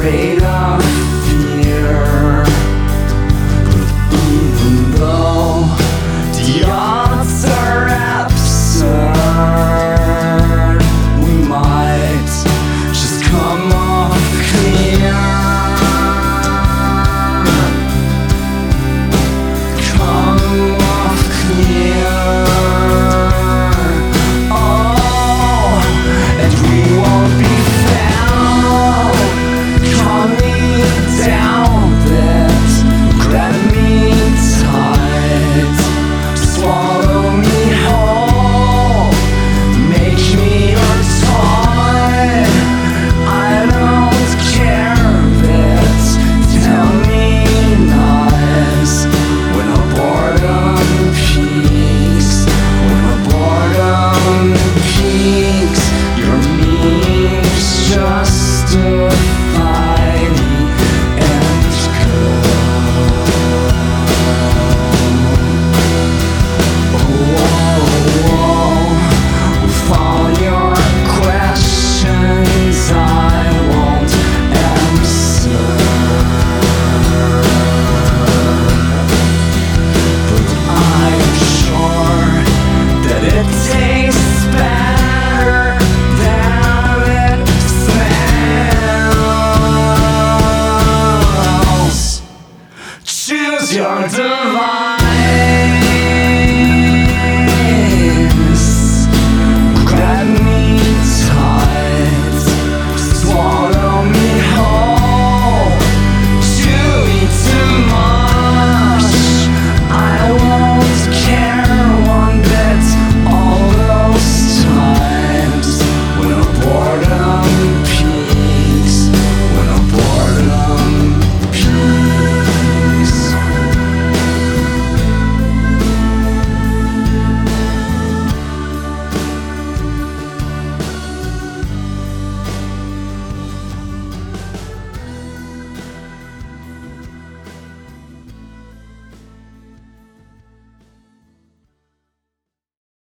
afraid of fear. But even though the odds are absurd, we might just come off clear. Come off clear. Oh, and we won't be found coming down that. Grab me tight, swallow me whole, make me your toy. I don't care that, tell me lies. When our boredom peaks, when our boredom peaks, your meanings justify me and go. With all your questions, I won't answer. But I'm sure that it tastes better than it smells. Choose your device.